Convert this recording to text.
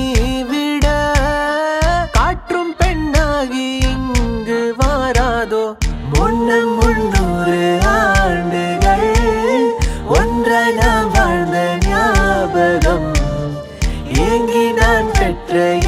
விட காற்றும் பெண்ணாகி இங்கு வாராதோ முன்னம் 300 ஆண்டுகள் ஒன்றாய் நாம் வாழ்ந்த ஞாபகம் ஏங்கி நான் பெற்ற